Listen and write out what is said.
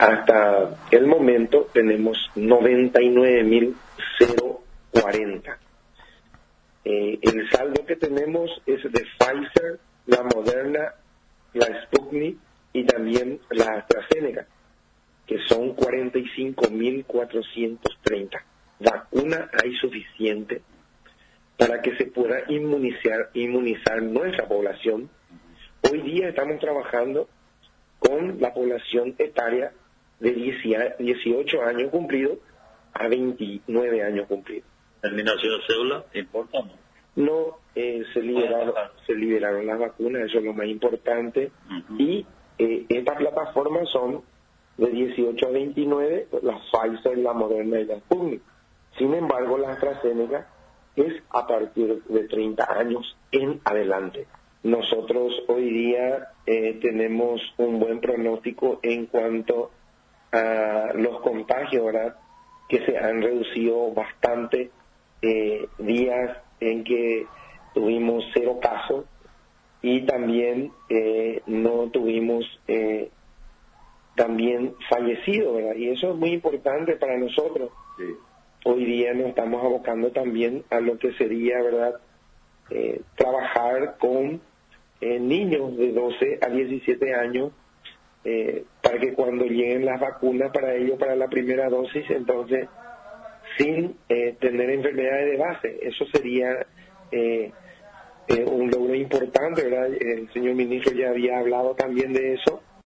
hasta el momento tenemos 99.040. El saldo que tenemos es de Pfizer, la Moderna, la Sputnik y también la AstraZeneca, que son 45.430. Vacuna hay suficiente para que se pueda inmunizar nuestra población. Hoy día estamos trabajando con la población etaria de 18 años cumplidos a 29 años cumplidos. ¿Terminación de cédula importa o no? No, se liberaron las vacunas, eso es lo más importante. Y estas plataformas son de 18 a 29, la Pfizer, la Moderna y la Sputnik. Sin embargo, la AstraZeneca es a partir de 30 años en adelante. Nosotros hoy día tenemos un buen pronóstico en cuanto a los contagios, ¿verdad? Que se han reducido bastante, días en que tuvimos 0 casos y también no tuvimos también fallecidos, ¿verdad? Y eso es muy importante para nosotros. Sí. Hoy día nos estamos abocando también a lo que sería, ¿verdad? Trabajar con niños de 12 a 17 años para que cuando lleguen las vacunas para ellos, para la primera dosis, entonces sin tener enfermedades de base. Eso sería un logro importante, ¿verdad? El señor ministro ya había hablado también de eso,